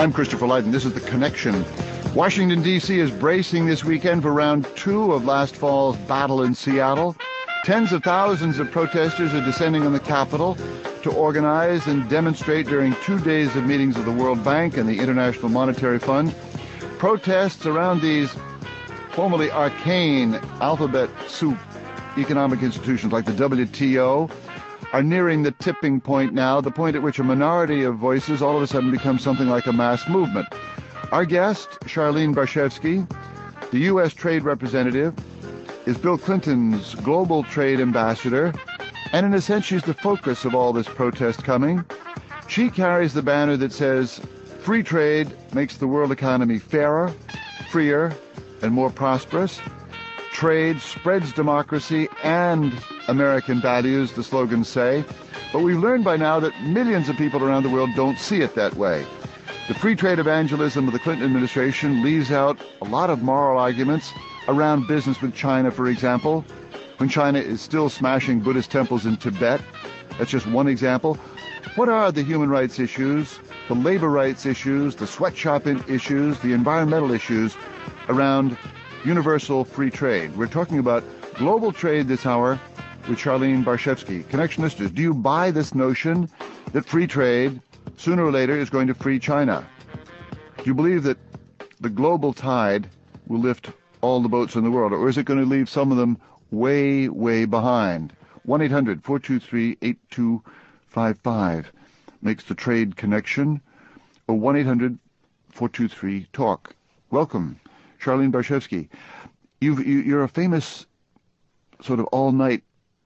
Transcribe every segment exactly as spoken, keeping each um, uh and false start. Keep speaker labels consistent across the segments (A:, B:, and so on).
A: I'm Christopher Lydon. This is The Connection. Washington, D C is bracing this weekend for round two of last fall's battle in Seattle. Tens of thousands of protesters are descending on the Capitol to organize and demonstrate during two days of meetings of the World Bank and the International Monetary Fund. Protests around these formerly arcane alphabet soup economic institutions like the W T O are nearing the tipping point now, the point at which a minority of voices all of a sudden becomes something like a mass movement. Our guest, Charlene Barshefsky, the U S trade representative, is Bill Clinton's global trade ambassador, and in a sense she's the focus of all this protest coming. She carries the banner that says, "Free trade makes the world economy fairer, freer, and more prosperous. Trade spreads democracy and American values," the slogans say. But we've learned by now that millions of people around the world don't see it that way. The free trade evangelism of the Clinton administration leaves out a lot of moral arguments around business with China, for example, when China is still smashing Buddhist temples in Tibet. That's just one example. What are the human rights issues, the labor rights issues, the sweatshop issues, the environmental issues around universal free trade? We're talking about global trade this hour with Charlene Barshefsky. Connection listeners, do you buy this notion that free trade sooner or later is going to free China? Do you believe that the global tide will lift all the boats in the world, or is it going to leave some of them way, way behind? one eight hundred four two three eight two five five makes the trade connection, or one eight hundred four two three talk. Welcome, Charlene Barshefsky. You've, you, you're a famous sort of all-night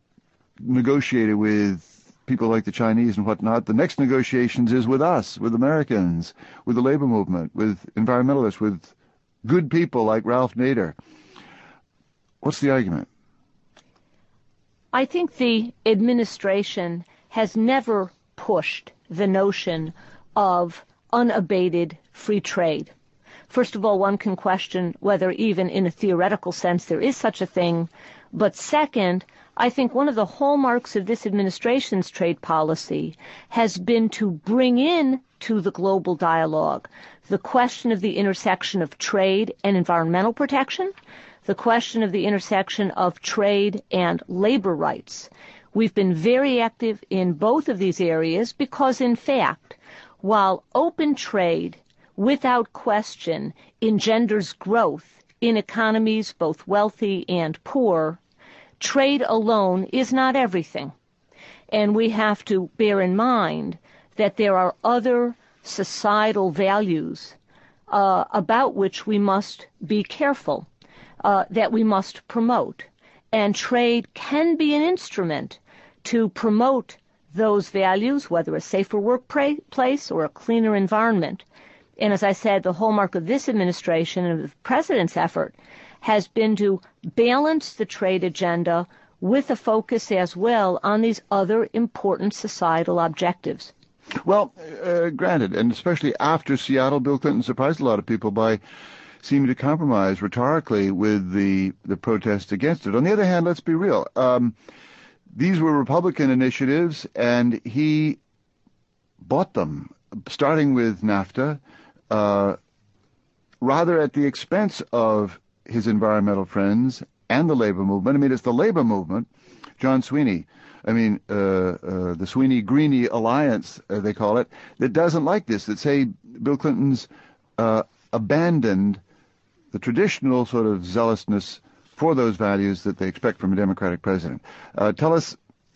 A: negotiator with people like the Chinese and whatnot. The next negotiations is with us, with Americans, with the labor movement, with environmentalists, with good people like Ralph Nader. What's the argument?
B: I think the administration has never pushed the notion of unabated free trade. First of all, one can question whether even in a theoretical sense there is such a thing. But second, I think one of the hallmarks of this administration's trade policy has been to bring in to the global dialogue the question of the intersection of trade and environmental protection, the question of the intersection of trade and labor rights. We've been very active in both of these areas because, in fact, while open trade, without question, engenders growth in economies both wealthy and poor, trade alone is not everything. And we have to bear in mind that there are other societal values uh, about which we must be careful, uh, that we must promote. And trade can be an instrument to promote those values, whether a safer workplace or a cleaner environment. And as I said, the hallmark of this administration and of the president's effort has been to balance the trade agenda with a focus as well on these other important societal objectives.
A: Well, uh, granted, and especially after Seattle, Bill Clinton surprised a lot of people by seeming to compromise rhetorically with the, the protest against it. On the other hand, let's be real. Um, these were Republican initiatives, and he bought them, starting with NAFTA, uh, rather at the expense of his environmental friends and the labor movement. I mean, it's the labor movement, John Sweeney, I mean, uh, uh, the Sweeney-Greene Alliance, uh, they call it, that doesn't like this, that say Bill Clinton's uh, abandoned the traditional sort of zealousness for those values that they expect from a Democratic president. Uh, tell us,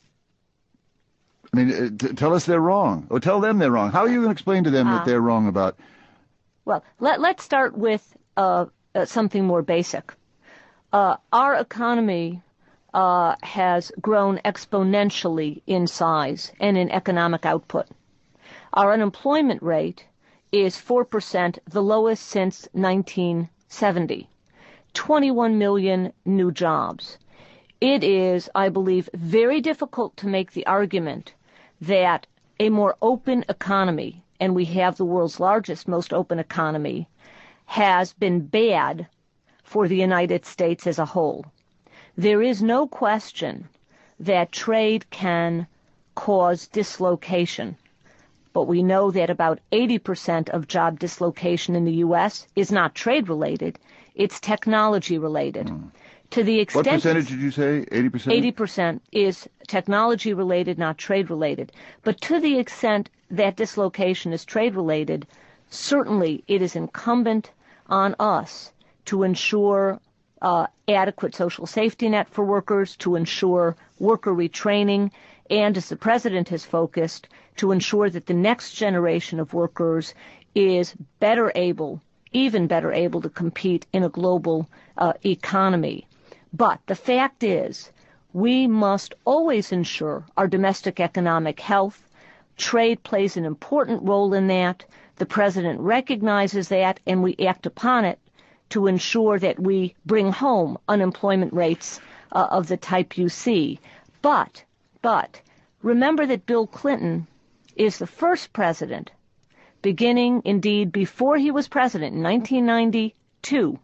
A: I mean, uh, t- tell us they're wrong, or tell them they're wrong. How are you going to explain to them uh, that they're wrong about?
B: Well, let, let's start with uh, uh, something more basic. Uh, our economy uh, has grown exponentially in size and in economic output. Our unemployment rate is four percent, the lowest since nineteen seventy. twenty-one million new jobs. It is, I believe, very difficult to make the argument that a more open economy, and we have the world's largest, most open economy, has been bad for the United States as a whole. There is no question that trade can cause dislocation. but we know that about eighty percent of job dislocation in the U S is not trade-related, it's technology-related. Mm. To the extent...
A: What percentage did you say? eighty percent?
B: eighty percent is technology-related, not trade-related. But to the extent that dislocation is trade-related, certainly it is incumbent on us to ensure uh, adequate social safety net for workers, to ensure worker retraining, and, as the President has focused, to ensure that the next generation of workers is better able, even better able to compete in a global uh, economy. But the fact is, we must always ensure our domestic economic health. Trade plays an important role in that. The President recognizes that, and we act upon it to ensure that we bring home unemployment rates uh, of the type you see. But, but, remember that Bill Clinton is the first president, beginning, indeed, before he was president in nineteen ninety-two,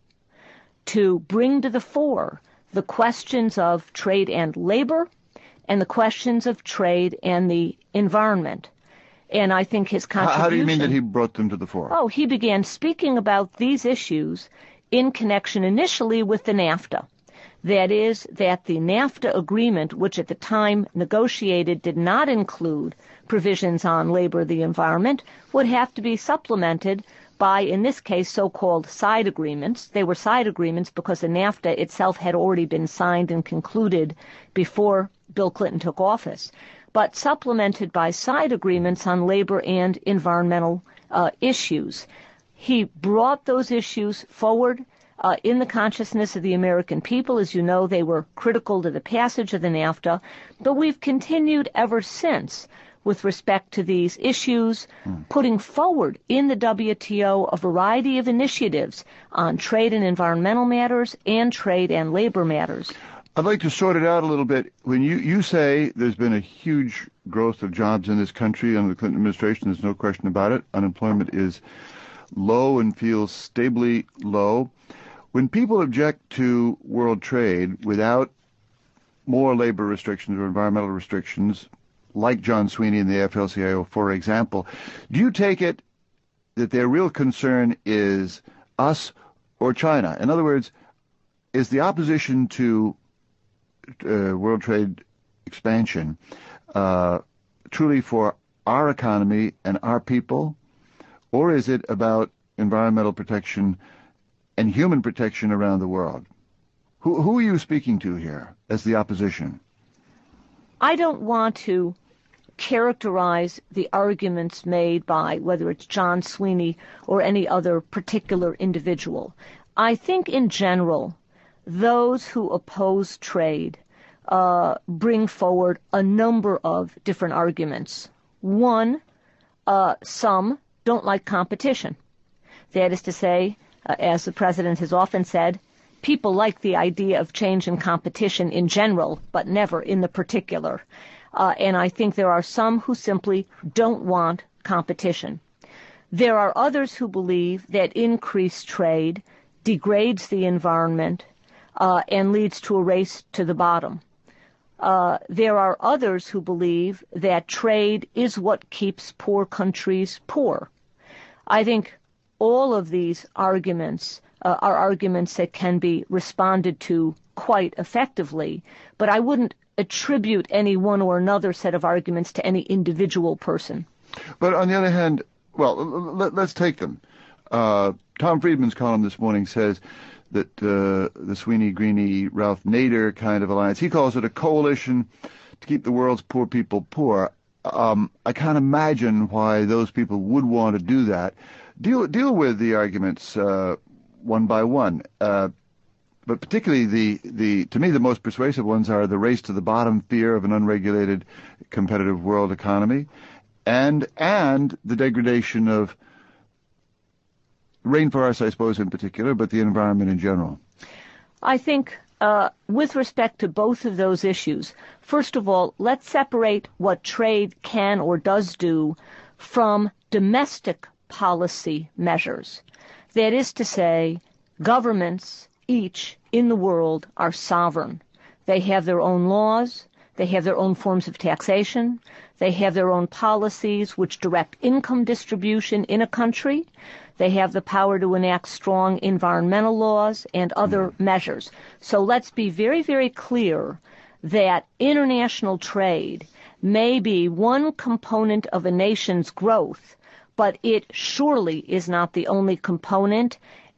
B: to bring to the fore the questions of trade and labor and the questions of trade and the environment. And I think his contribution...
A: How do you mean that he brought them to the fore?
B: Oh, he began speaking about these issues in connection initially with the NAFTA. That is, that the NAFTA agreement, which at the time negotiated did not include provisions on labor, the environment, would have to be supplemented by, in this case, so-called side agreements. They were side agreements because the NAFTA itself had already been signed and concluded before Bill Clinton took office, but supplemented by side agreements on labor and environmental uh, issues. He brought those issues forward uh, in the consciousness of the American people. As you know, they were critical to the passage of the NAFTA, but we've continued ever since with respect to these issues, hmm. putting forward in the W T O a variety of initiatives on trade and environmental matters and trade and labor matters.
A: I'd like to sort it out a little bit. When you, you say there's been a huge growth of jobs in this country under the Clinton administration, there's no question about it. Unemployment is low and feels stably low. When people object to world trade without more labor restrictions or environmental restrictions, like John Sweeney and the A F L C I O, for example, do you take it that their real concern is us or China? In other words, is the opposition to uh, world trade expansion uh, truly for our economy and our people, or is it about environmental protection and human protection around the world? Who, who are you speaking to here as the opposition?
B: I don't want to characterize the arguments made by whether it's John Sweeney or any other particular individual. I think in general, those who oppose trade uh, bring forward a number of different arguments. One, uh, some don't like competition. That is to say, uh, as the President has often said, people like the idea of change and competition in general, but never in the particular. Uh, and I think there are some who simply don't want competition. There are others who believe that increased trade degrades the environment uh, and leads to a race to the bottom. Uh, there are others who believe that trade is what keeps poor countries poor. I think all of these arguments uh, are arguments that can be responded to quite effectively, but I wouldn't attribute any one or another set of arguments to any individual person.
A: But on the other hand, well, let, let's take them. Uh, Tom Friedman's column this morning says that uh, the Sweeney, Greene, Ralph Nader kind of alliance, he calls it a coalition to keep the world's poor people poor. Um, I can't imagine why those people would want to do that. Deal, deal with the arguments uh, one by one. Uh, But particularly the, the, to me, the most persuasive ones are the race to the bottom fear of an unregulated, competitive world economy, and and the degradation of rainforests, I suppose, in particular, but the environment in general.
B: I think uh, with respect to both of those issues, first of all, let's separate what trade can or does do from domestic policy measures. That is to say, governments each in the world are sovereign. They have their own laws, They have their own forms of taxation. They have their own policies which direct income distribution in a country. They have the power to enact strong environmental laws and other measures. So let's be very, very clear that international trade may be one component of a nation's growth, but it surely is not the only component,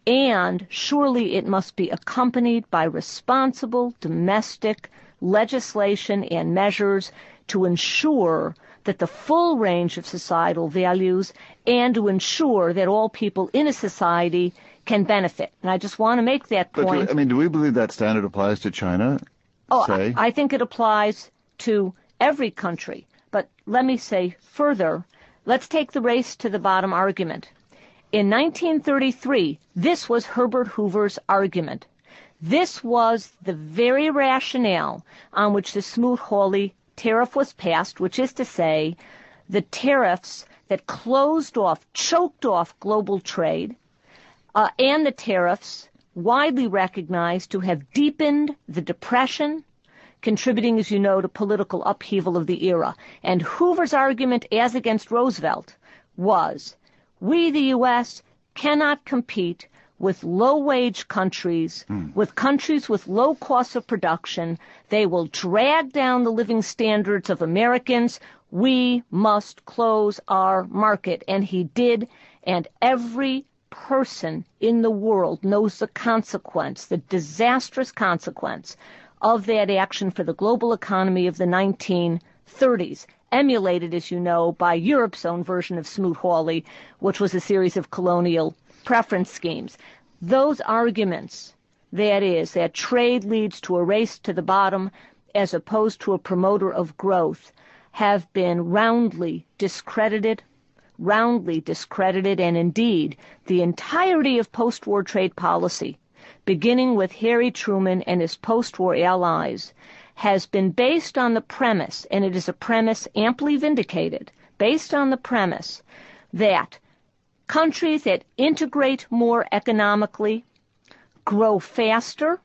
B: and surely it must be accompanied by responsible domestic legislation and measures to ensure that the full range of societal values and to ensure that all people in a society can benefit. And I just want to make that
A: but
B: point.
A: Do, I mean, do we believe that standard applies to China?
B: Oh,
A: say?
B: I, I think it applies to every country. But let me say further, let's take the race to the bottom argument. In nineteen thirty-three, this was Herbert Hoover's argument. This was the very rationale on which the Smoot-Hawley tariff was passed, which is to say, the tariffs that closed off, choked off global trade, uh, and the tariffs widely recognized to have deepened the Depression, contributing, as you know, to political upheaval of the era. And Hoover's argument, as against Roosevelt, was, we, the U S, cannot compete with low-wage countries, mm. with countries with low costs of production. They will drag down the living standards of Americans. We must close our market. And he did, and every person in the world knows the consequence, the disastrous consequence of that action for the global economy of the nineteen thirties, emulated, as you know, by Europe's own version of Smoot-Hawley, which was a series of colonial preference schemes. Those arguments, that is, that trade leads to a race to the bottom as opposed to a promoter of growth, have been roundly discredited, roundly discredited, and indeed the entirety of post-war trade policy, beginning with Harry Truman and his post-war allies, has been based on the premise, and it is a premise amply vindicated, based on the premise that countries that integrate more economically grow faster,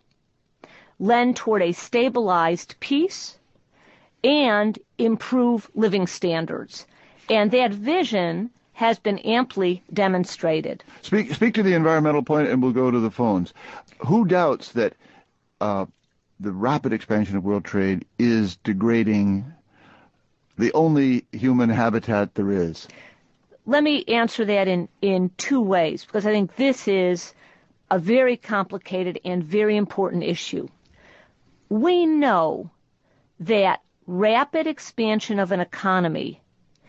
B: lend toward a stabilized peace, and improve living standards. And that vision has been amply demonstrated.
A: Speak, speak to the environmental point, and we'll go to the phones. Who doubts that uh, the rapid expansion of world trade is degrading the only human habitat there is?
B: Let me answer that in, in two ways, because I think this is a very complicated and very important issue. We know that rapid expansion of an economy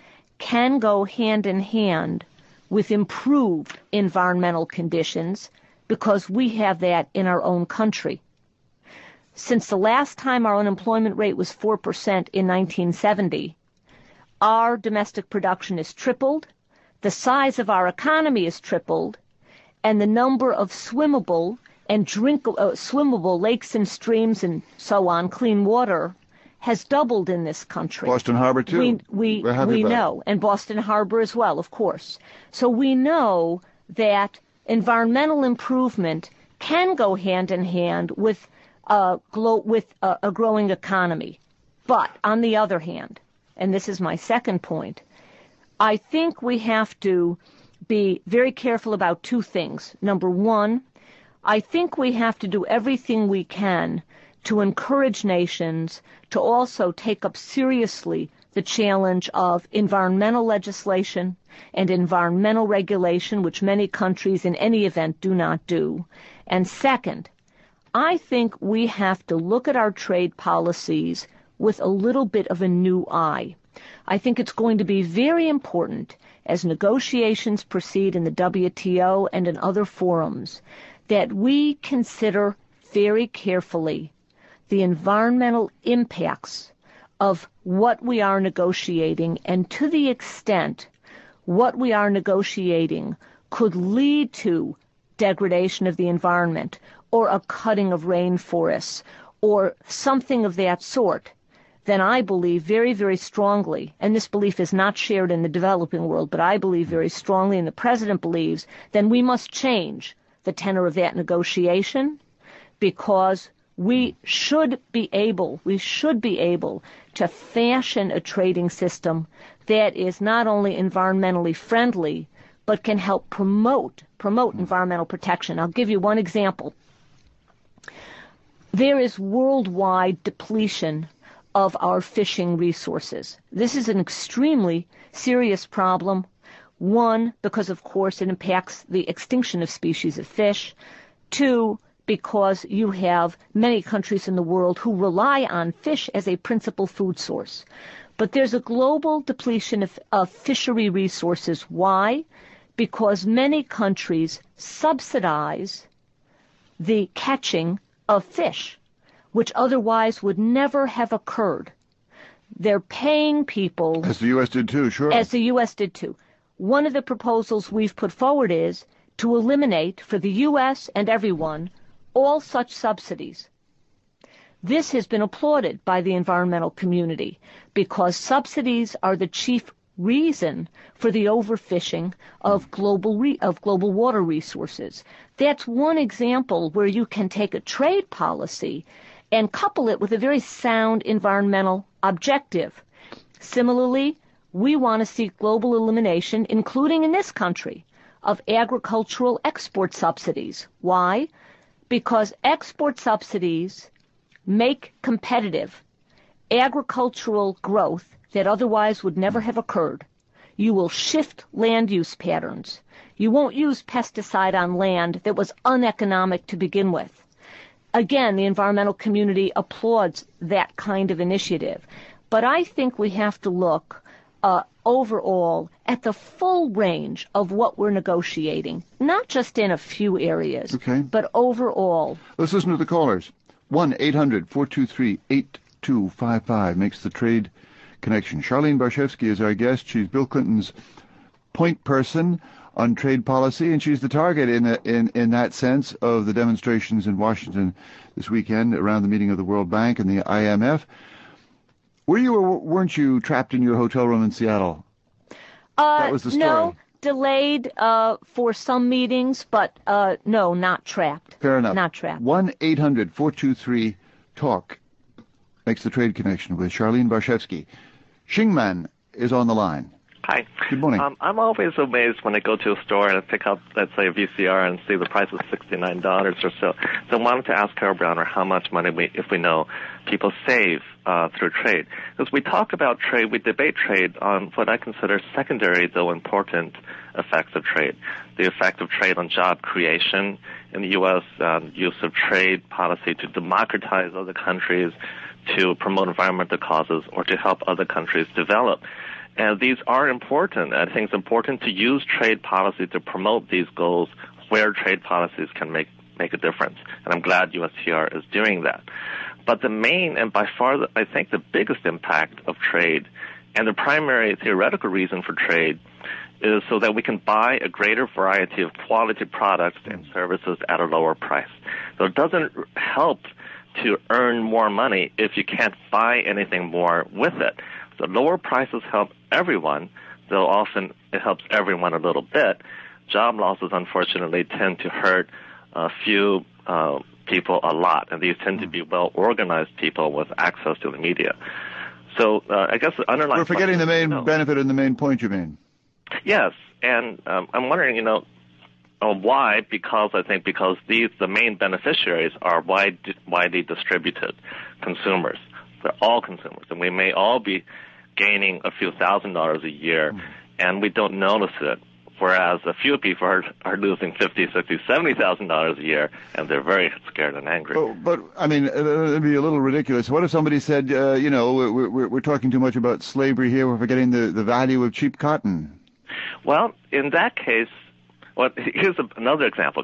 B: can go hand in hand with improved environmental conditions because we have that in our own country. Since the last time our unemployment rate was four percent in nineteen seventy, our domestic production has tripled, the size of our economy has tripled, and the number of swimmable and drink uh, swimmable lakes and streams and so on, clean water, has doubled in this country.
A: Boston Harbor, too.
B: We, we, we know, and Boston Harbor as well, of course. So we know that environmental improvement can go hand in hand with, uh, glo- with uh, a growing economy. But on the other hand, and this is my second point, I think we have to be very careful about two things. Number one, I think we have to do everything we can to encourage nations to also take up seriously the challenge of environmental legislation and environmental regulation, which many countries in any event do not do. And second, I think we have to look at our trade policies with a little bit of a new eye. I think it's going to be very important as negotiations proceed in the W T O and in other forums that we consider very carefully the environmental impacts of what we are negotiating, and to the extent what we are negotiating could lead to degradation of the environment or a cutting of rainforests or something of that sort, then I believe very, very strongly, and this belief is not shared in the developing world, but I believe very strongly, and the President believes, then we must change the tenor of that negotiation, because We should be able, we should be able to fashion a trading system that is not only environmentally friendly, but can help promote, promote environmental protection. I'll give you one example. There is worldwide depletion of our fishing resources. This is an extremely serious problem. One, because of course it impacts the extinction of species of fish. Two, because you have many countries in the world who rely on fish as a principal food source. But there's a global depletion of, of fishery resources. Why? Because many countries subsidize the catching of fish, which otherwise would never have occurred. They're paying people...
A: As the U S did too, sure.
B: As the U S did too. One of the proposals we've put forward is to eliminate for the U S and everyone all such subsidies. This has been applauded by the environmental community because subsidies are the chief reason for the overfishing of global re- of global water resources. That's one example where you can take a trade policy and couple it with a very sound environmental objective. Similarly, we want to see global elimination, including in this country, of agricultural export subsidies. Why? Because export subsidies make competitive agricultural growth that otherwise would never have occurred. You will shift land use patterns. You won't use pesticide on land that was uneconomic to begin with. Again, the environmental community applauds that kind of initiative. But I think we have to look uh, overall at the full range of what we're negotiating, not just in a few areas,
A: okay.
B: but overall.
A: Let's listen to the callers. one eight hundred four two three eight two five five makes the trade connection. Charlene Barshefsky is our guest. She's Bill Clinton's point person on trade policy, and she's the target in, a, in in that sense of the demonstrations in Washington this weekend around the meeting of the World Bank and the I M F. Were you or weren't you trapped in your hotel room in Seattle?
B: Uh,
A: that was the story.
B: No, delayed uh, for some meetings, but uh, no, not trapped.
A: Fair enough.
B: Not trapped.
A: one eight hundred four two three talk makes the trade connection with Charlene Barshefsky. Shingman is on the line.
C: Hi.
A: Good morning.
C: Um, I'm always amazed when I go to a store and I pick up, let's say, a V C R and see the price is sixty-nine dollars or so. So I wanted to ask Carol Browner how much money, we, if we know, people save uh, through trade. Because we talk about trade, we debate trade on what I consider secondary, though important, effects of trade. The effect of trade on job creation in the U S, um, use of trade policy to democratize other countries, to promote environmental causes, or to help other countries develop. And these are important. I think it's important to use trade policy to promote these goals where trade policies can make, make a difference. And I'm glad U S T R is doing that. But the main and by far, the, I think the biggest impact of trade and the primary theoretical reason for trade is so that we can buy a greater variety of quality products and services at a lower price. So it doesn't help to earn more money if you can't buy anything more with it. So lower prices help everyone, though often it helps everyone a little bit. Job losses, unfortunately, tend to hurt a few uh, people a lot, and these tend to be well-organized people with access to the media. So uh, I guess the underlying...
A: We're forgetting the main
C: no.
A: benefit and the main point, you mean?
C: Yes, and um, I'm wondering, you know, uh, why? Because I think because these the main beneficiaries are wide, widely distributed consumers. They're all consumers, and we may all be gaining a few thousand dollars a year, mm. and we don't notice it. Whereas a few people are, are losing fifty, sixty, seventy thousand dollars a year, and they're very scared and angry.
A: Oh, but I mean, it'd be a little ridiculous. What if somebody said, uh, you know, we're, we're, we're talking too much about slavery here. We're forgetting the, the value of cheap cotton.
C: Well, in that case, well, here's a, another example.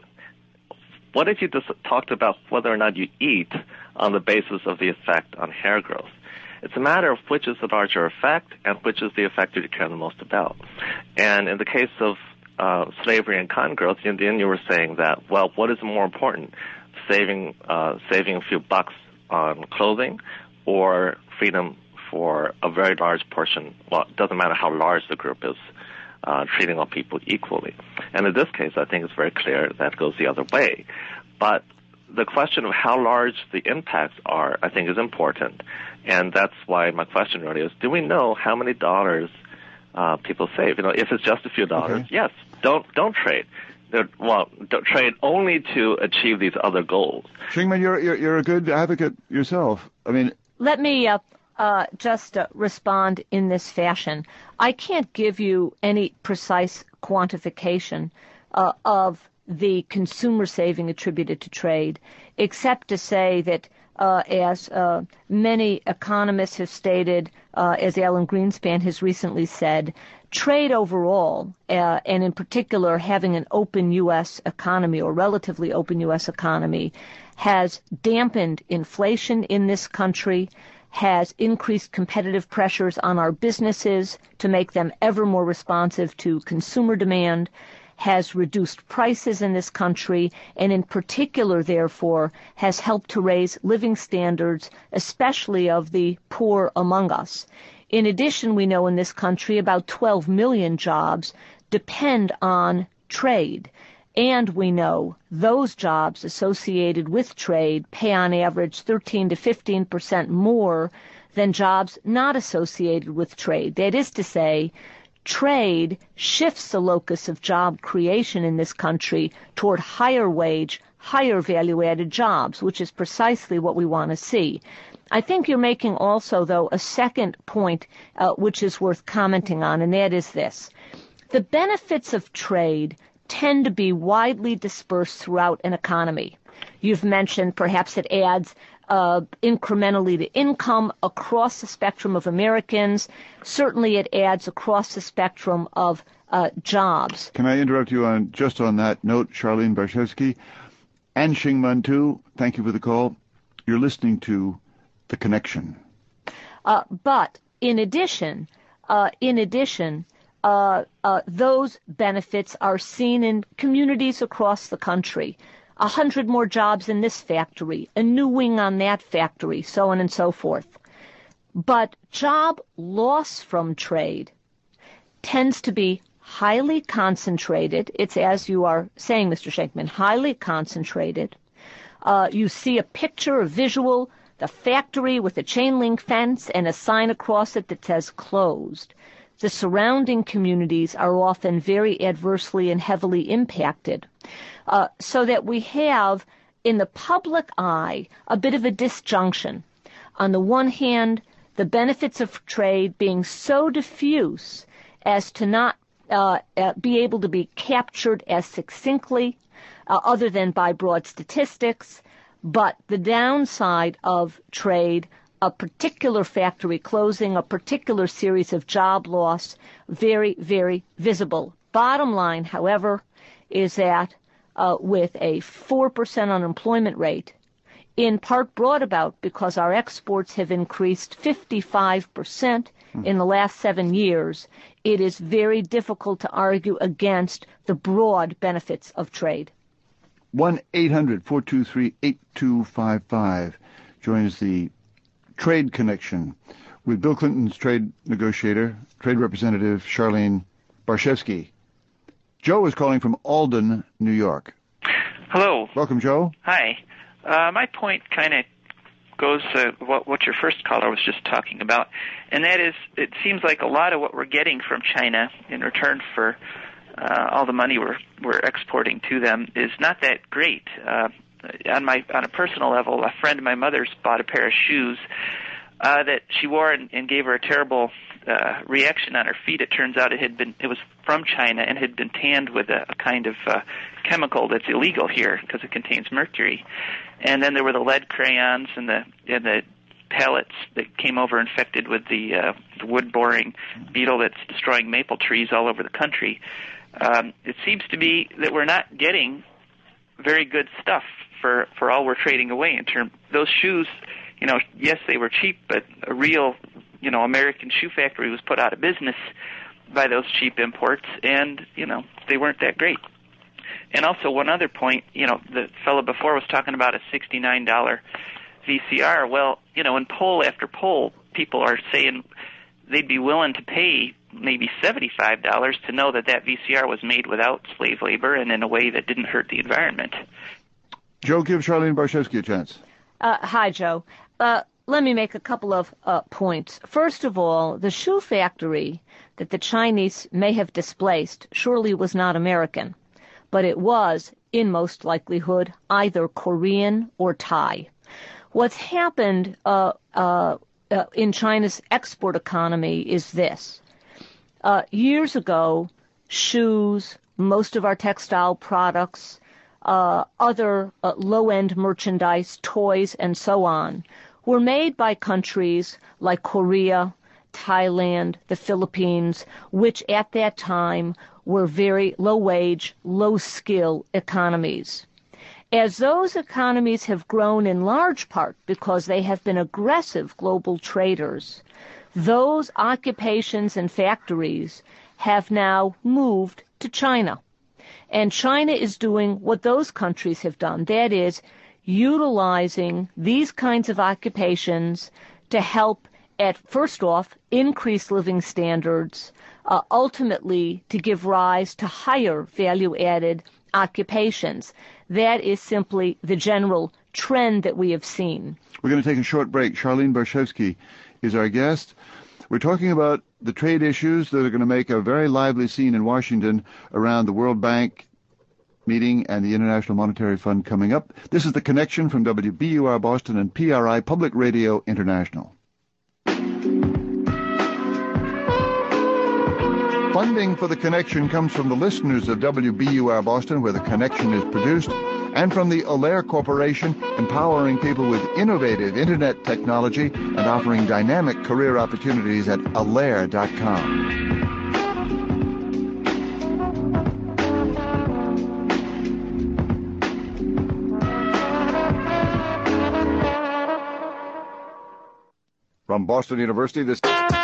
C: What if you just talked about whether or not you eat on the basis of the effect on hair growth? It's a matter of which is the larger effect and which is the effect that you care the most about. And in the case of uh, slavery and cotton growth, in the end you were saying that, well, what is more important, saving uh, saving a few bucks on clothing or freedom for a very large portion? Well, it doesn't matter how large the group is, uh, treating all people equally. And in this case, I think it's very clear that goes the other way. But the question of how large the impacts are, I think, is important. And that's why my question really is, do we know how many dollars uh, people save? You know, if it's just a few dollars, okay. yes, don't don't trade. Well, don't trade only to achieve these other goals.
A: Shingman, you're, you're, you're a good advocate yourself. I mean,
B: let me uh, uh, just uh, respond in this fashion. I can't give you any precise quantification uh, of the consumer saving attributed to trade, except to say that, uh, as uh, many economists have stated, uh, as Alan Greenspan has recently said, trade overall, uh, and in particular having an open U S economy or relatively open U S economy, has dampened inflation in this country, has increased competitive pressures on our businesses to make them ever more responsive to consumer demand, has reduced prices in this country, and in particular, therefore, has helped to raise living standards, especially of the poor among us. In addition, we know in this country about twelve million jobs depend on trade. And we know those jobs associated with trade pay on average thirteen to fifteen percent more than jobs not associated with trade. That is to say, trade shifts the locus of job creation in this country toward higher wage, higher value-added jobs, which is precisely what we want to see. I think you're making also, though, a second point uh, which is worth commenting on, and that is this. The benefits of trade tend to be widely dispersed throughout an economy. You've mentioned perhaps it adds uh, incrementally to income across the spectrum of Americans. Certainly it adds across the spectrum of uh, jobs.
A: Can I interrupt you on just on that note, Charlene Barshevsky? And Shingman, too, thank you for the call. You're listening to The Connection.
B: Uh, but in addition, uh, in addition, Uh, uh, those benefits are seen in communities across the country. A hundred more jobs in this factory, a new wing on that factory, so on and so forth. But job loss from trade tends to be highly concentrated. It's, as you are saying, Mister Schenkman, highly concentrated. Uh, you see a picture, a visual, the factory with a chain link fence and a sign across it that says closed. The surrounding communities are often very adversely and heavily impacted, uh, so that we have in the public eye a bit of a disjunction. On the one hand, the benefits of trade being so diffuse as to not uh, uh, be able to be captured as succinctly, uh, other than by broad statistics, but the downside of trade, a particular factory closing, a particular series of job loss, very, very visible. Bottom line, however, is that uh, with a four percent unemployment rate, in part brought about because our exports have increased fifty-five percent in the last seven years, it is very difficult to argue against the broad benefits of trade.
A: one eight hundred four two three eight two five five joins the Trade Connection with Bill Clinton's trade negotiator, trade representative Charlene Barshevsky. Joe is calling from Alden, New York.
D: Hello.
A: Welcome, Joe.
D: Hi. Uh, my point kind of goes to what, what your first caller was just talking about, and that is it seems like a lot of what we're getting from China in return for uh, all the money we're, we're exporting to them is not that great. Uh, On my on a personal level, a friend of my mother's bought a pair of shoes uh, that she wore and, and gave her a terrible uh, reaction on her feet. It turns out it had been it was from China and had been tanned with a, a kind of uh, chemical that's illegal here because it contains mercury. And then there were the lead crayons and the and the pellets that came over infected with the, uh, the wood boring beetle that's destroying maple trees all over the country. Um, it seems to be that we're not getting very good stuff for, for all we're trading away in term those shoes, you know, yes, they were cheap, but a real, you know, American shoe factory was put out of business by those cheap imports, and, you know, they weren't that great. And also one other point, you know, the fellow before was talking about a sixty-nine dollars V C R. Well, you know, in poll after poll, people are saying they'd be willing to pay maybe seventy-five dollars to know that that V C R was made without slave labor and in a way that didn't hurt the environment.
A: Joe, give Charlene Barshevsky a chance.
B: Uh, hi, Joe. Uh, let me make a couple of uh, points. First of all, the shoe factory that the Chinese may have displaced surely was not American, but it was, in most likelihood, either Korean or Thai. What's happened uh, uh, uh, in China's export economy is this. Uh, years ago, shoes, most of our textile products, uh, other uh, low-end merchandise, toys, and so on, were made by countries like Korea, Thailand, the Philippines, which at that time were very low-wage, low-skill economies. As those economies have grown in large part because they have been aggressive global traders, those occupations and factories have now moved to China. And China is doing what those countries have done, that is, utilizing these kinds of occupations to help at first off increase living standards, uh, ultimately to give rise to higher value-added occupations. That is simply the general trend that we have seen.
A: We're going to take a short break. Charlene Barshevsky is our guest. We're talking about the trade issues that are going to make a very lively scene in Washington around the World Bank meeting and the International Monetary Fund coming up. This is The Connection from W B U R Boston and P R I Public Radio International. Funding for The Connection comes from the listeners of W B U R Boston, where The Connection is produced, and from the Alair Corporation, empowering people with innovative Internet technology and offering dynamic career opportunities at alair dot com. From Boston University, this...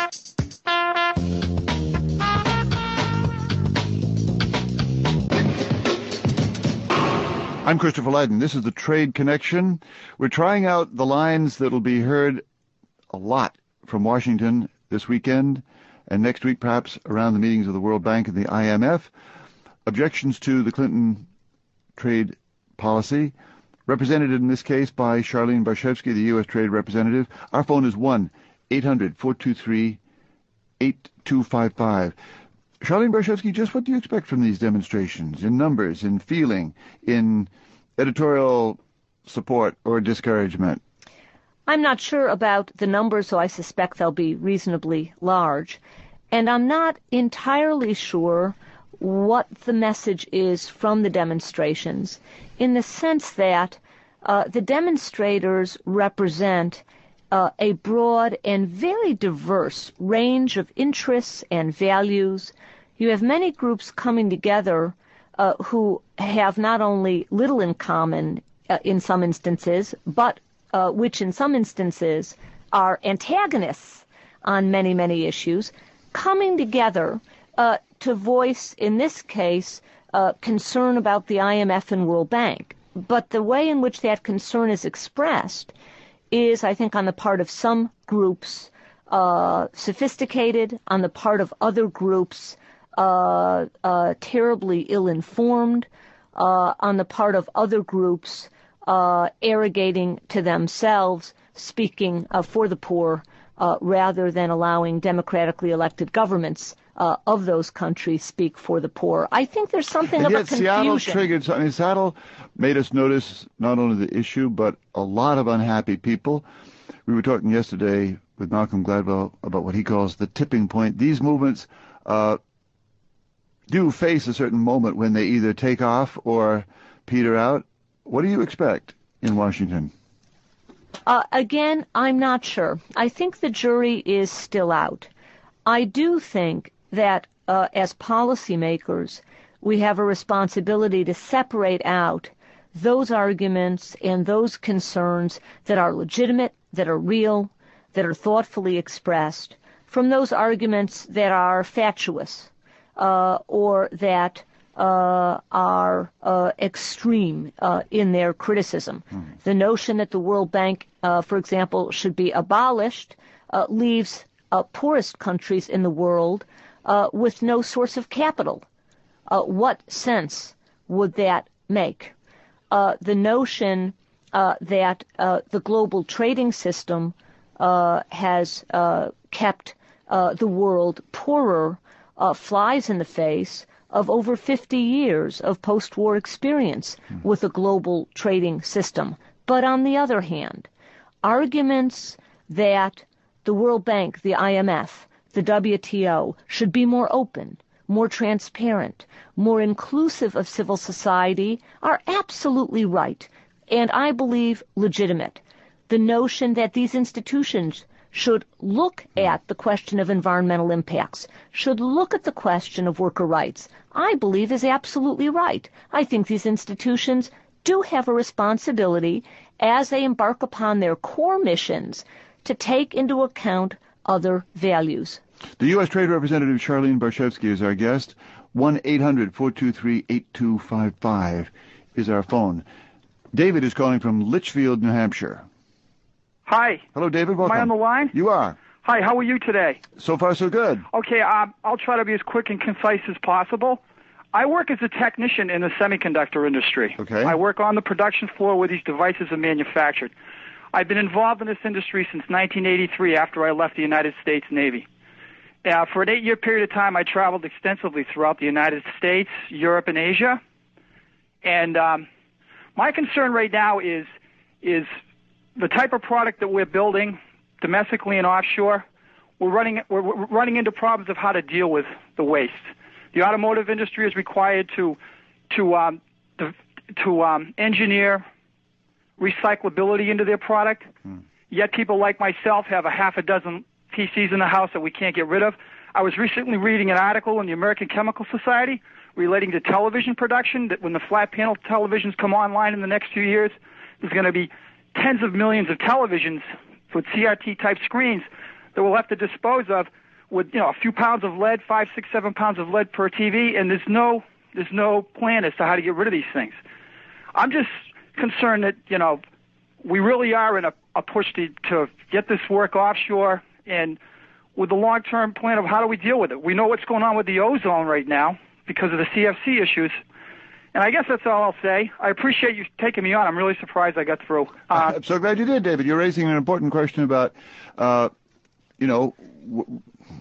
A: I'm Christopher Lydon. This is the Trade Connection. We're trying out the lines that will be heard a lot from Washington this weekend and next week, perhaps around the meetings of the World Bank and the I M F. Objections to the Clinton trade policy, represented in this case by Charlene Barshevsky, the U S Trade Representative. Our phone is one eight hundred four two three eight two five five. Charlene Barshevsky, just what do you expect from these demonstrations, in numbers, in feeling, in editorial support or discouragement?
B: I'm not sure about the numbers, so I suspect they'll be reasonably large. And I'm not entirely sure what the message is from the demonstrations, in the sense that uh, the demonstrators represent uh, a broad and very diverse range of interests and values. You have many groups coming together uh, who have not only little in common uh, in some instances, but uh, which in some instances are antagonists on many, many issues, coming together uh, to voice, in this case, uh, concern about the I M F and World Bank. But the way in which that concern is expressed is, I think, on the part of some groups, uh, sophisticated, on the part of other groups, uh, uh, terribly ill-informed, uh, on the part of other groups, uh, arrogating to themselves, speaking uh, for the poor, uh, rather than allowing democratically elected governments uh, of those countries speak for the poor. I think there's something
A: and
B: of
A: yet
B: a confusion.
A: Seattle triggered, I mean, Seattle made us notice not only the issue, but a lot of unhappy people. We were talking yesterday with Malcolm Gladwell about what he calls the tipping point. These movements uh, do face a certain moment when they either take off or peter out. What do you expect in Washington?
B: Uh, again, I'm not sure. I think the jury is still out. I do think that uh, as policymakers, we have a responsibility to separate out those arguments and those concerns that are legitimate, that are real, that are thoughtfully expressed, from those arguments that are fatuous uh, or that uh, are uh, extreme uh, in their criticism. Mm. The notion that the World Bank, uh, for example, should be abolished uh, leaves uh, poorest countries in the world uh, with no source of capital. Uh, what sense would that make? uh, the notion uh, that uh, the global trading system uh, has uh, kept uh, the world poorer uh, flies in the face of over fifty years of post-war experience mm. with a global trading system. But on the other hand, arguments that the World Bank, the I M F, the W T O should be more open, more transparent, more inclusive of civil society are absolutely right, and I believe legitimate. The notion that these institutions should look at the question of environmental impacts, should look at the question of worker rights, I believe is absolutely right. I think these institutions do have a responsibility as they embark upon their core missions to take into account other values.
A: The U S. Trade Representative Charlene Barshevsky is our guest. one eight hundred four two three eight two five five is our phone. David is calling from Litchfield, New Hampshire.
E: Hi.
A: Hello, David. Welcome.
E: Am I on the line?
A: You are.
E: Hi, how are you today?
A: So far, so good.
E: Okay, um, I'll try to be as quick and concise as possible. I work as a technician in the semiconductor industry.
A: Okay.
E: I work on the production floor where these devices are manufactured. I've been involved in this industry since nineteen eighty-three after I left the United States Navy. Uh, for an eight-year period of time, I traveled extensively throughout the United States, Europe, and Asia. And um, my concern right now is is the type of product that we're building domestically and offshore. We're running we're, we're running into problems of how to deal with the waste. The automotive industry is required to to um, to, to um, engineer recyclability into their product. Hmm. Yet people like myself have a half a dozen P Cs in the house that we can't get rid of. I was recently reading an article in the American Chemical Society relating to television production, that when the flat panel televisions come online in the next few years, there's going to be tens of millions of televisions with C R T-type screens that we'll have to dispose of with, you know, a few pounds of lead, five, six, seven pounds of lead per T V, and there's no there's no plan as to how to get rid of these things. I'm just concerned that, you know, we really are in a, a push to, to get this work offshore, and with the long-term plan of how do we deal with it. We know what's going on with the ozone right now because of the C F C issues. And I guess that's all I'll say. I appreciate you taking me on. I'm really surprised I got through. Uh,
A: I'm so glad you did, David. You're raising an important question about, uh, you know, w-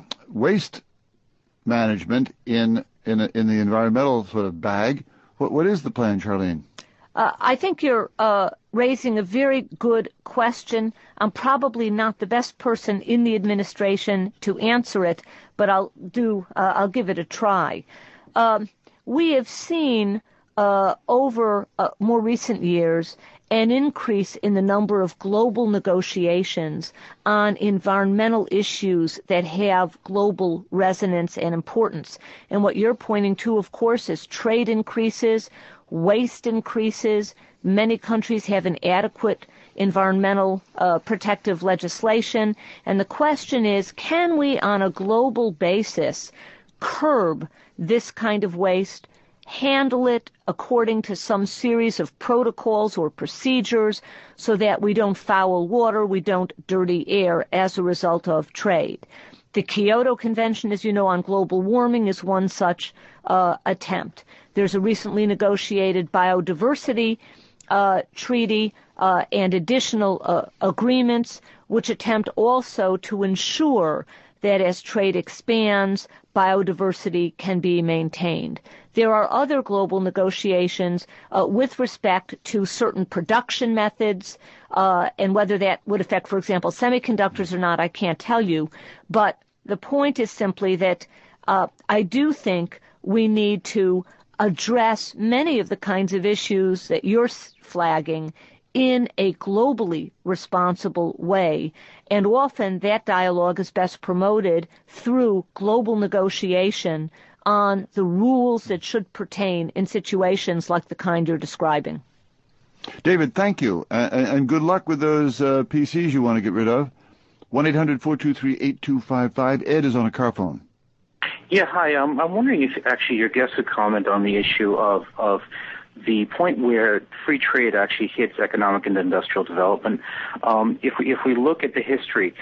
A: waste management in in a, in the environmental sort of bag. What what is the plan, Charlene?
B: Uh, I think you're uh, raising a very good question. I'm probably not the best person in the administration to answer it, but I'll do. Uh, I'll give it a try. Um, we have seen uh, over uh, more recent years an increase in the number of global negotiations on environmental issues that have global resonance and importance. And what you're pointing to, of course, is trade increases, waste increases. Many countries have inadequate environmental uh, protective legislation. And the question is, can we, on a global basis, curb this kind of waste, handle it according to some series of protocols or procedures so that we don't foul water, we don't dirty air as a result of trade? The Kyoto Convention, as you know, on global warming is one such uh, attempt. There's a recently negotiated biodiversity uh, treaty uh, and additional uh, agreements which attempt also to ensure that as trade expands, biodiversity can be maintained. There are other global negotiations uh, with respect to certain production methods, uh, and whether that would affect, for example, semiconductors or not, I can't tell you. But the point is simply that uh, I do think we need to address many of the kinds of issues that you're flagging in a globally responsible way. And often that dialogue is best promoted through global negotiation on the rules that should pertain in situations like the kind you're describing.
A: David, thank you. Uh, and good luck with those uh, P Cs you want to get rid of. one eight hundred four two three eight two five five. Ed is on a car phone.
F: Yeah, hi. Um, I'm wondering if actually your guest would comment on the issue of, of the point where free trade actually hits economic and industrial development. Um, if we if we look at the history,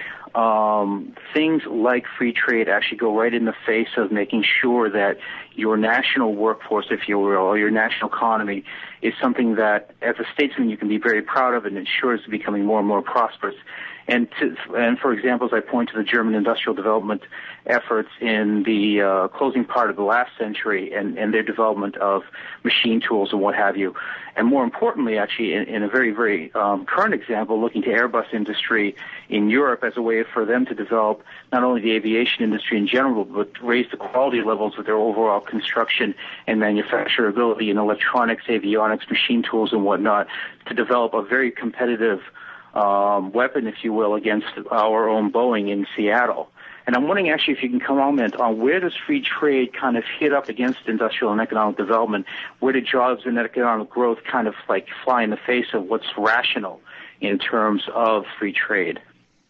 F: um, things like free trade actually go right in the face of making sure that your national workforce, if you will, or your national economy, is something that, as a statesman, you can be very proud of, and it sure is becoming more and more prosperous. And, to, and for example, as I point to the German industrial development efforts in the uh, closing part of the last century and, and their development of machine tools and what have you. And more importantly, actually, in, in a very, very um, current example, looking to Airbus industry in Europe as a way for them to develop not only the aviation industry in general, but raise the quality levels of their overall construction and manufacturability in electronics, avionics, machine tools, and whatnot, to develop a very competitive Um, weapon, if you will, against our own Boeing in Seattle. And I'm wondering actually if you can comment on where does free trade kind of hit up against industrial and economic development? Where do jobs and economic growth kind of like fly in the face of what's rational in terms of free trade?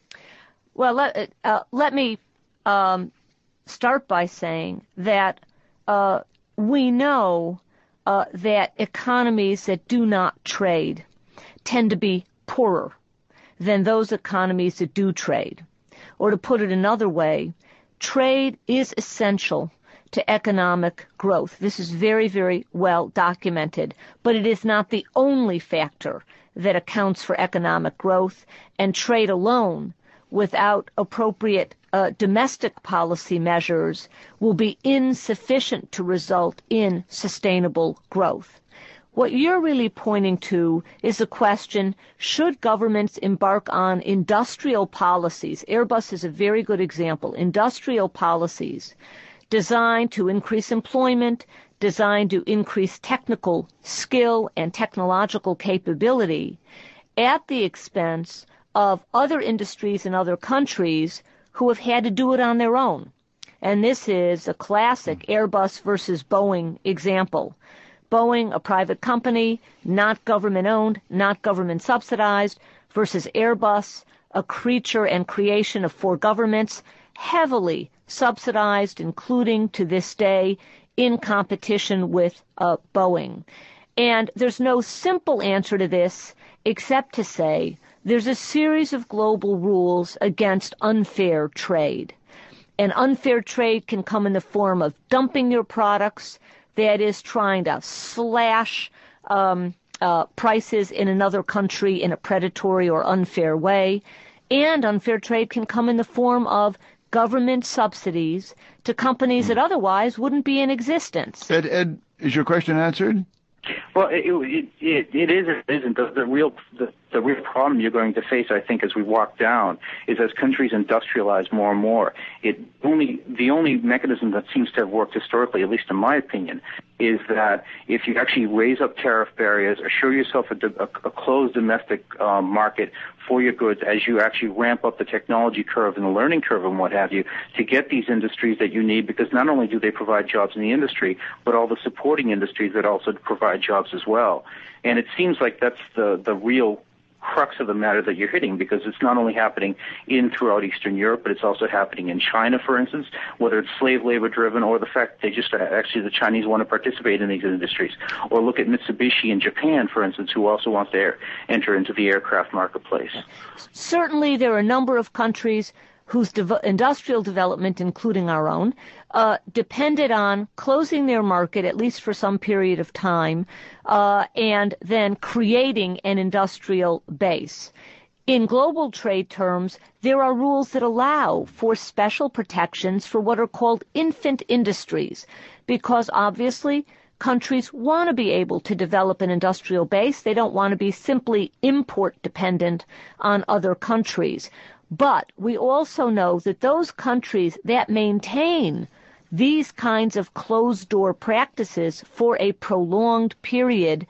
B: Well, let, uh, let me um, start by saying that uh, we know uh, that economies that do not trade tend to be poorer than those economies that do trade. Or to put it another way, trade is essential to economic growth. This is very, very well documented, but it is not the only factor that accounts for economic growth, and trade alone, without appropriate uh, domestic policy measures, will be insufficient to result in sustainable growth. What you're really pointing to is the question, should governments embark on industrial policies? Airbus is a very good example. Industrial policies designed to increase employment, designed to increase technical skill and technological capability at the expense of other industries in other countries who have had to do it on their own. And this is a classic Airbus versus Boeing example. Boeing, a private company, not government-owned, not government-subsidized, versus Airbus, a creature and creation of four governments, heavily subsidized, including to this day, in competition with uh, Boeing. And there's no simple answer to this except to say there's a series of global rules against unfair trade. And unfair trade can come in the form of dumping your products, that is trying to slash um, uh, prices in another country in a predatory or unfair way. And unfair trade can come in the form of government subsidies to companies that otherwise wouldn't be in existence.
A: Ed, Ed, is your question answered?
F: Well, it, it, it, it is or isn't. The, the real the, the real problem you're going to face, I think, as we walk down, is as countries industrialize more and more. It only the only mechanism that seems to have worked historically, at least in my opinion, is that if you actually raise up tariff barriers, assure yourself a, a, a closed domestic um, market for your goods as you actually ramp up the technology curve and the learning curve and what have you, to get these industries that you need, because not only do they provide jobs in the industry, but all the supporting industries that also provide jobs as well. And it seems like that's the, the real crux of the matter that you're hitting, because it's not only happening in throughout Eastern Europe, but it's also happening in China, for instance, whether it's slave labor driven or the fact that they just actually the Chinese want to participate in these industries. Or look at Mitsubishi in Japan, for instance, who also wants to air, enter into the aircraft marketplace.
B: Certainly there are a number of countries whose de- industrial development, including our own, uh, depended on closing their market, at least for some period of time, uh, and then creating an industrial base. In global trade terms, there are rules that allow for special protections for what are called infant industries, because obviously countries want to be able to develop an industrial base. They don't want to be simply import dependent on other countries. But we also know that those countries that maintain these kinds of closed-door practices for a prolonged period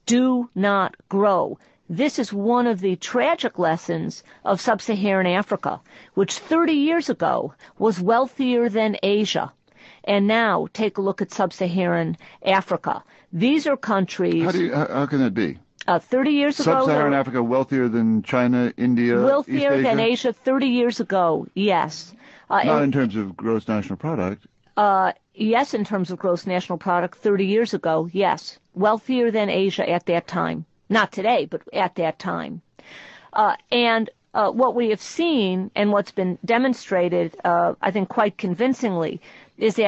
B: do not grow. This is one of the tragic lessons of sub-Saharan Africa, which thirty years ago was wealthier than Asia. And now take a look at sub-Saharan Africa. These are countries...
A: How, do you, how, how can that be?
B: Uh, thirty years ago...
A: Sub-Saharan Africa wealthier than China, India,
B: Wealthier
A: East Asia?
B: than Asia thirty years ago, yes. Uh,
A: Not
B: and,
A: in terms of gross national product.
B: Uh, yes, in terms of gross national product, thirty years ago, yes. Wealthier than Asia at that time. Not today, but at that time. Uh, and uh, what we have seen, and what's been demonstrated, uh, I think quite convincingly, is that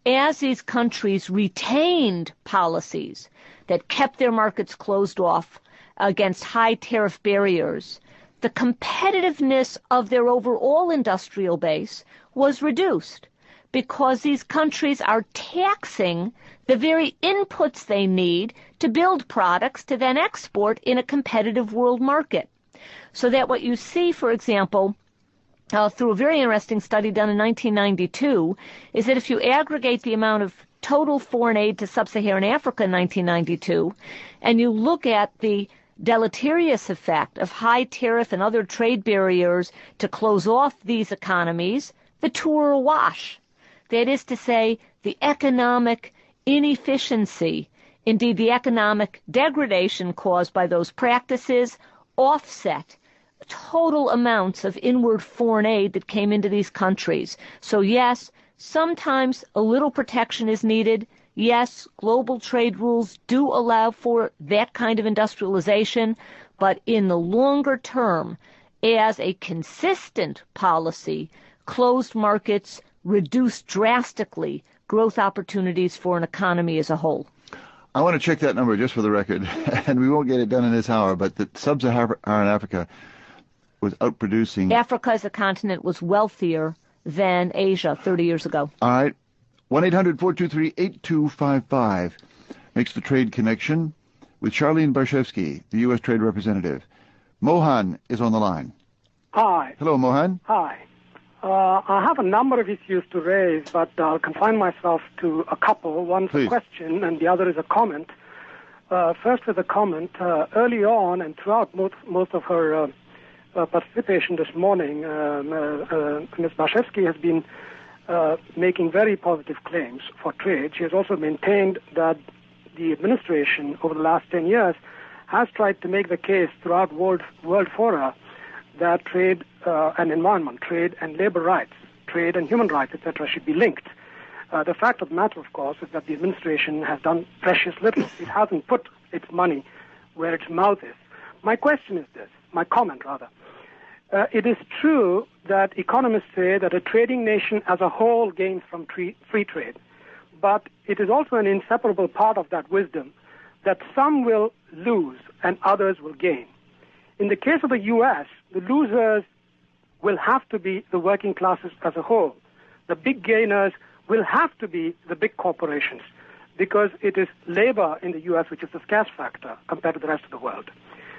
B: as these countries retained policies that kept their markets closed off against high tariff barriers, the competitiveness of their overall industrial base was reduced because these countries are taxing the very inputs they need to build products to then export in a competitive world market. So that what you see, for example, uh, through a very interesting study done in nineteen ninety-two, is that if you aggregate the amount of total foreign aid to sub-Saharan Africa in nineteen ninety-two, and you look at the deleterious effect of high tariff and other trade barriers to close off these economies, the two are a wash. That is to say, the economic inefficiency, indeed the economic degradation caused by those practices, offset total amounts of inward foreign aid that came into these countries. So yes, sometimes a little protection is needed. Yes, global trade rules do allow for that kind of industrialization, but in the longer term, as a consistent policy, closed markets reduce drastically growth opportunities for an economy as a whole.
A: I want to check that number just for the record, and we won't get it done in this hour, but that sub-Saharan Africa was outproducing...
B: Africa as a continent was wealthier than Asia thirty years ago.
A: All right. one eight hundred four two three eight two five five makes the trade connection with Charlene Barshevsky, the U S Trade Representative. Mohan is on the line.
G: Hi.
A: Hello, Mohan.
G: Hi. Uh, I have a number of issues to raise, but I'll confine myself to a couple. One's
A: Please.
G: a question, and the other is a comment. Uh, first with a comment. Uh, early on and throughout most, most of her uh, uh, participation this morning, um, uh, uh, Miz Barshevsky has been uh, making very positive claims for trade. She has also maintained that the administration over the last ten years has tried to make the case throughout world, world fora that trade uh, and environment, trade and labor rights, trade and human rights, et cetera, should be linked. Uh, the fact of the matter, of course, is that the administration has done precious little. It hasn't put its money where its mouth is. My question is this, my comment rather. Uh, it is true that economists say that a trading nation as a whole gains from free, free trade, but it is also an inseparable part of that wisdom that some will lose and others will gain. In the case of the U S, the losers will have to be the working classes as a whole. The big gainers will have to be the big corporations because it is labor in the U S which is the scarce factor compared to the rest of the world.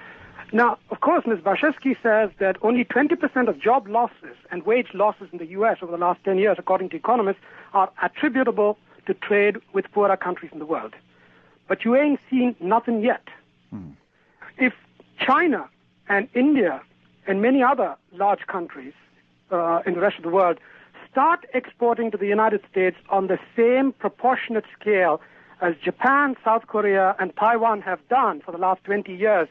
G: Now, of course, Miz Barshevsky says that only twenty percent of job losses and wage losses in the U S over the last ten years, according to economists, are attributable to trade with poorer countries in the world. But you ain't seen nothing yet. Hmm. If China and India and many other large countries uh, in the rest of the world start exporting to the United States on the same proportionate scale as Japan, South Korea, and Taiwan have done for the last twenty years,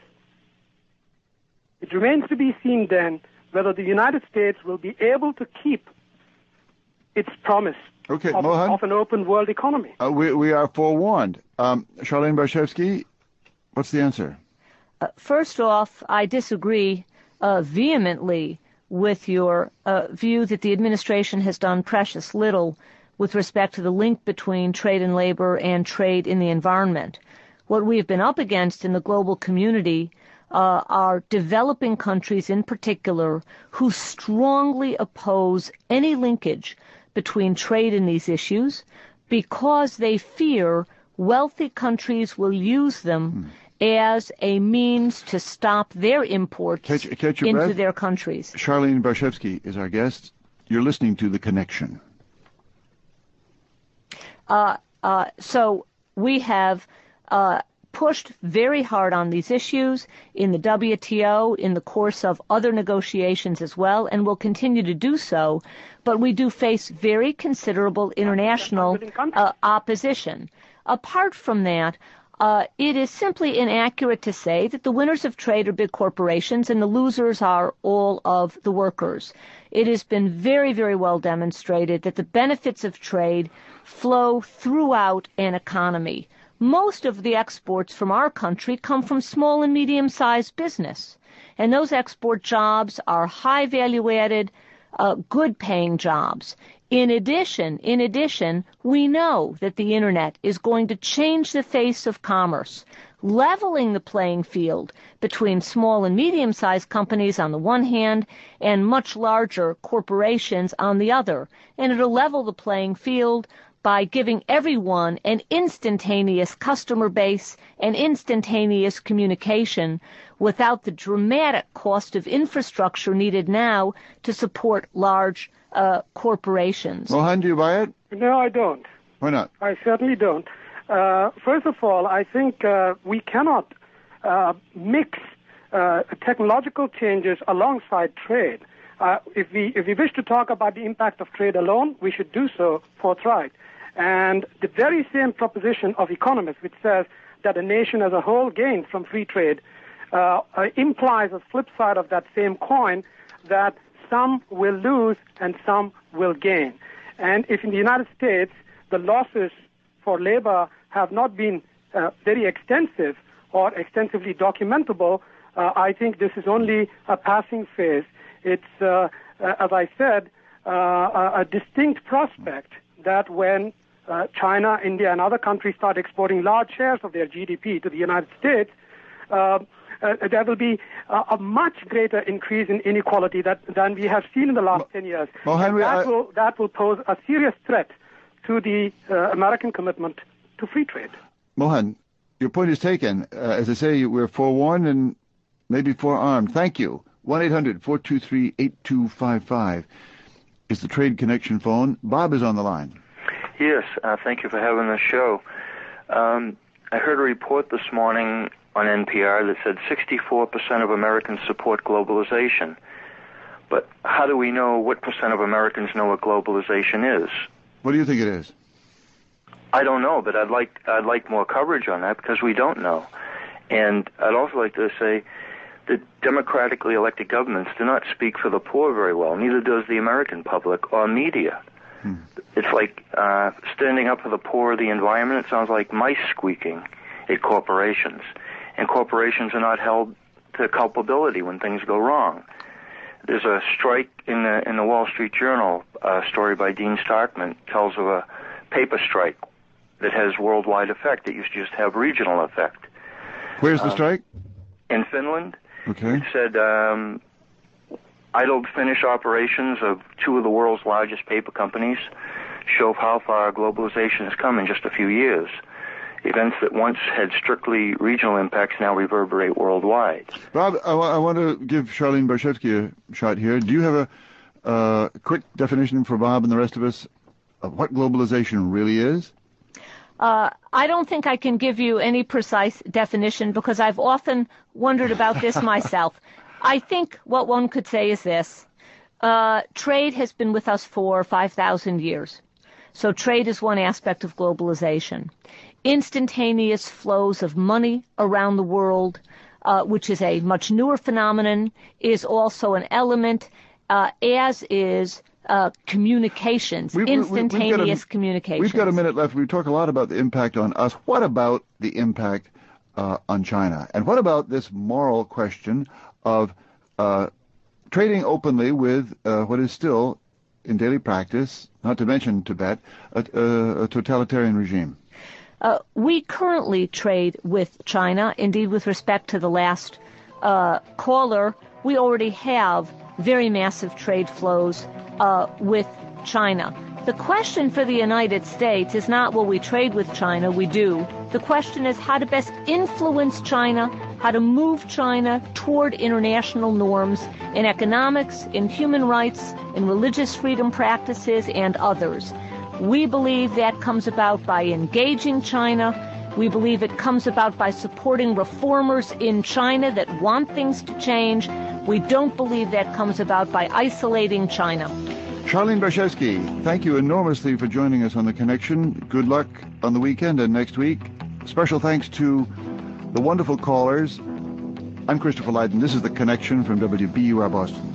G: it remains to be seen then whether the United States will be able to keep its promise
A: okay,
G: of,
A: Mohan,
G: of an open world economy.
A: Uh, we, we are forewarned. Um, Charlene Barshevsky, what's the answer?
B: Uh, first off, I disagree uh, vehemently with your uh, view that the administration has done precious little with respect to the link between trade and labor and trade in the environment. What we have been up against in the global community uh, are developing countries in particular who strongly oppose any linkage between trade and these issues because they fear wealthy countries will use them hmm. as a means to stop their imports
A: catch, catch your
B: into
A: breath.
B: their countries.
A: Charlene Barshevsky is our guest. You're listening to The Connection.
B: Uh, uh, so we have uh, pushed very hard on these issues in the W T O in the course of other negotiations as well, and will continue to do so. But we do face very considerable international uh, opposition. Apart from that, Uh, it is simply inaccurate to say that the winners of trade are big corporations and the losers are all of the workers. It has been very, very well demonstrated that the benefits of trade flow throughout an economy. Most of the exports from our country come from small and medium-sized business, and those export jobs are high value-added, uh, good-paying jobs. In addition, in addition, we know that the Internet is going to change the face of commerce, leveling the playing field between small and medium-sized companies on the one hand and much larger corporations on the other. And it'll level the playing field by giving everyone an instantaneous customer base and instantaneous communication without the dramatic cost of infrastructure needed now to support large uh, corporations.
A: Mohan, do you buy it?
G: No, I don't.
A: Why not?
G: I certainly don't. Uh, first of all, I think uh, we cannot uh, mix uh, technological changes alongside trade. Uh, if we if we wish to talk about the impact of trade alone, we should do so forthright. And the very same proposition of economists, which says that a nation as a whole gains from free trade, uh, uh, implies a flip side of that same coin, that some will lose and some will gain. And if in the United States the losses for labor have not been uh, very extensive or extensively documentable, uh, I think this is only a passing phase. It's, uh, uh, as I said, uh, a, a distinct prospect that when uh, China, India, and other countries start exporting large shares of their G D P to the United States, uh, uh, there will be uh, a much greater increase in inequality that, than we have seen in the last Mo- ten years.
A: Well, Henry,
G: that,
A: I...
G: will, that will pose a serious threat to the uh, American commitment to free trade.
A: Mohan, your point is taken. Uh, as I say, we're forewarned and maybe forearmed. Thank you. one eight hundred four two three eight two five five is the Trade Connection phone. Bob is on the line.
H: Yes, uh, thank you for having this show. Um, I heard a report this morning on N P R that said sixty-four percent of Americans support globalization. But how do we know what percent of Americans know what globalization is?
A: What do you think it is?
H: I don't know, but I'd like I'd like more coverage on that because we don't know. And I'd also like to say that democratically elected governments do not speak for the poor very well. Neither does the American public or media. Hmm. It's like uh, standing up for the poor or the environment. It sounds like mice squeaking at corporations. And corporations are not held to culpability when things go wrong. There's a strike in the in the Wall Street Journal, a story by Dean Starkman, tells of a paper strike that has worldwide effect. It used to just have regional effect.
A: Where's the um, strike?
H: In Finland.
A: Okay.
H: It said um, idled Finnish operations of two of the world's largest paper companies show how far globalization has come in just a few years. Events that once had strictly regional impacts now reverberate worldwide.
A: Bob, I, w- I want to give Charlene Barshevsky a shot here. Do you have a uh, quick definition for Bob and the rest of us of what globalization really is?
B: Uh, I don't think I can give you any precise definition because I've often wondered about this myself. I think what one could say is this. Uh, trade has been with us for five thousand years. So trade is one aspect of globalization. Instantaneous flows of money around the world, uh, which is a much newer phenomenon, is also an element, uh, as is uh, communications, we, instantaneous we, we've a, communications.
A: We've got a minute left. We talk a lot about the impact on us. What about the impact uh, on China? And what about this moral question of uh, trading openly with uh, what is still, in daily practice, not to mention Tibet, a, a, a totalitarian regime?
B: Uh, we currently trade with China. Indeed, with respect to the last uh, caller, we already have very massive trade flows uh, with China. The question for the United States is not, will we trade with China? We do. The question is how to best influence China, how to move China toward international norms in economics, in human rights, in religious freedom practices, and others. We believe that comes about by engaging China. We believe it comes about by supporting reformers in China that want things to change. We don't believe that comes about by isolating China.
A: Charlene Barshevsky, thank you enormously for joining us on The Connection. Good luck on the weekend and next week. Special thanks to the wonderful callers. I'm Christopher Lydon. This is The Connection from W B U R Boston.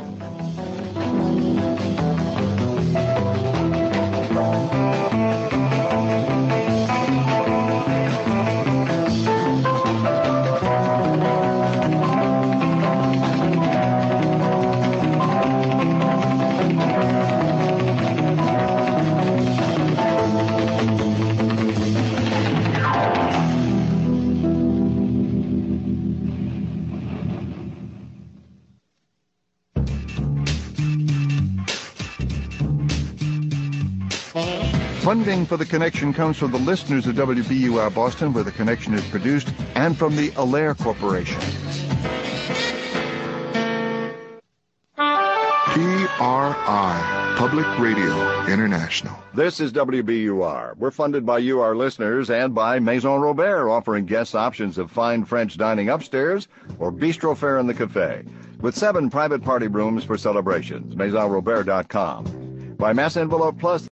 A: Funding for The Connection comes from the listeners of W B U R Boston, where The Connection is produced, and from the Alaire Corporation.
I: P R I, Public Radio International.
A: This is W B U R. We're funded by you, our listeners, and by Maison Robert, offering guests options of fine French dining upstairs or bistro fare in the cafe, with seven private party rooms for celebrations. Maison Robert dot com. By Mass Envelope Plus.